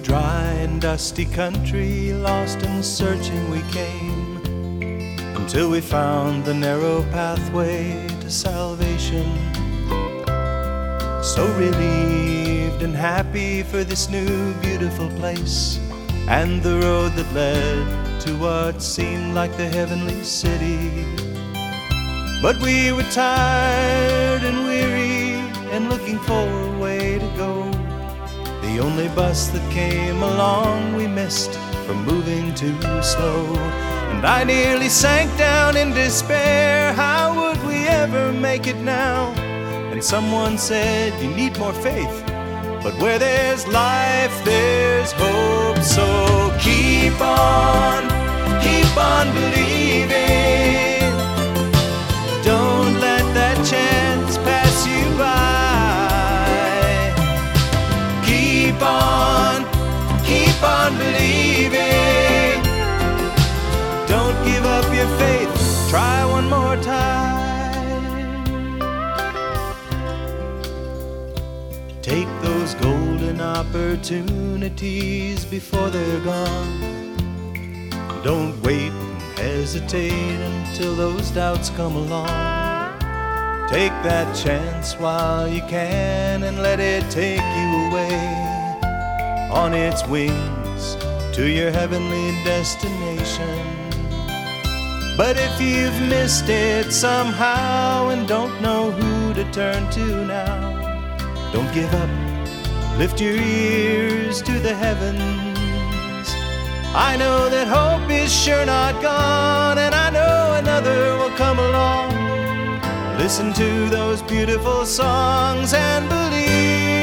dry and dusty country, lost and searching we came, until we found the narrow pathway to salvation. So relieved and happy for this new beautiful place, and the road that led to what seemed like the heavenly city. But we were tired and weary and looking for a way to go. The only bus that came along we missed from moving too slow. And I nearly sank down in despair. How would we ever make it now? And someone said, you need more faith, but where there's life, there's hope. So keep on believing. Don't let that chance pass you by. Keep on believing. Don't give up your faith. Try one more time. Take those golden opportunities before they're gone. Don't wait and hesitate until those doubts come along. Take that chance while you can and let it take you away on its wings to your heavenly destination. But if you've missed it somehow and don't know who to turn to now, don't give up, lift your ears to the heavens. I know that hope is sure not gone, and I know another will come along. Listen to those beautiful songs and believe.